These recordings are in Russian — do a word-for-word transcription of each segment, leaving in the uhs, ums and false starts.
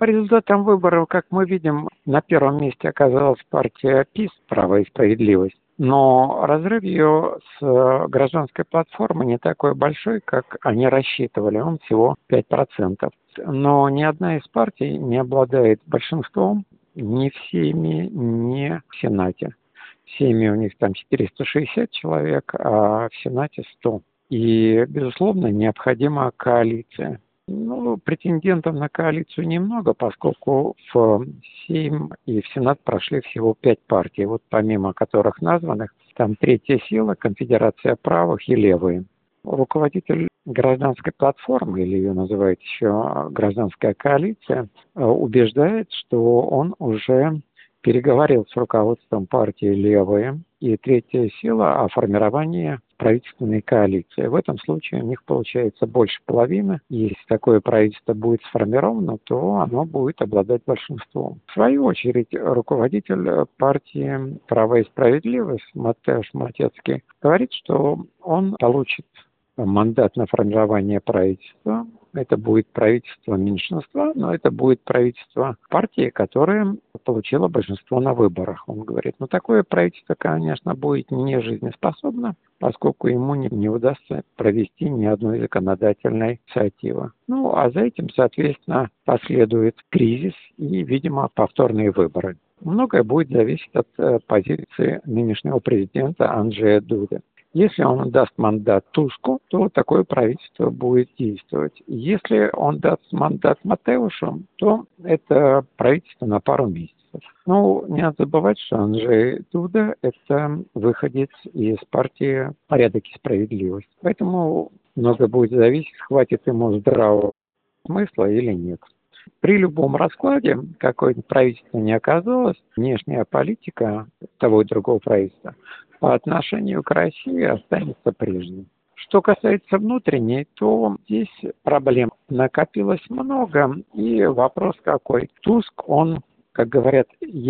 По результатам выборов, как мы видим, на первом месте оказалась партия ПиС «Право и справедливость». Но разрыв ее с э, гражданской платформой не такой большой, как они рассчитывали. Он всего пять процентов. Но ни одна из партий не обладает большинством ни в Сейме, ни в Сенате. В Сейме у них там четыреста шестьдесят человек, а в Сенате сто. И, безусловно, необходима коалиция. Ну, претендентов на коалицию немного, поскольку в Сейм и в Сенат прошли всего пять партий, вот помимо которых названных, там третья сила, Конфедерация правых и левые. Руководитель гражданской платформы, или ее называют еще гражданская коалиция, убеждает, что он уже переговорил с руководством партии «Левые» и «Третья сила» о формировании правительственной коалиции. В этом случае у них получается больше половины. Если такое правительство будет сформировано, то оно будет обладать большинством. В свою очередь, руководитель партии «Право и справедливость» Матеуш Матецкий говорит, что он получит мандат на формирование правительства. Это будет правительство меньшинства, но это будет правительство партии, которая получила большинство на выборах. Он говорит, ну такое правительство, конечно, будет не жизнеспособно, поскольку ему не, не удастся провести ни одной законодательной инициативы. Ну, а за этим, соответственно, последует кризис и, видимо, повторные выборы. Многое будет зависеть от э, позиции нынешнего президента Анджея Дуды. Если он даст мандат Туску, то такое правительство будет действовать. Если он даст мандат Матеушу, то это правительство на пару месяцев. Ну, не надо забывать, что Анджей Дуда – это выходец из партии «Порядок и справедливость». Поэтому многое будет зависеть, хватит ему здравого смысла или нет. При любом раскладе, какое бы правительство ни оказалось, внешняя политика того и другого правительства по отношению к России останется прежней. Что касается внутренней, то здесь проблем накопилось много. И вопрос какой? Туск, он, как говорят,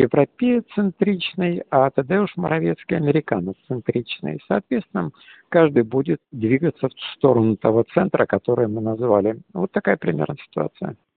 европеоцентричный, а Тадеуш Моровецкий американоцентричный. Соответственно, каждый будет двигаться в сторону того центра, который мы назвали. Вот такая примерно ситуация.